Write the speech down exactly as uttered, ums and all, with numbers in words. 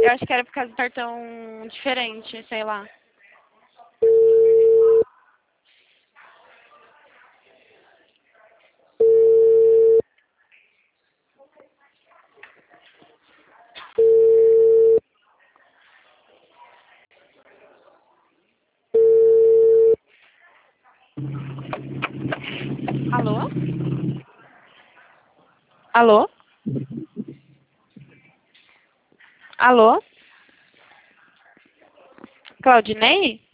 Eu acho que era por causa do cartão diferente, sei lá. Alô? Alô? Alô? Claudinei?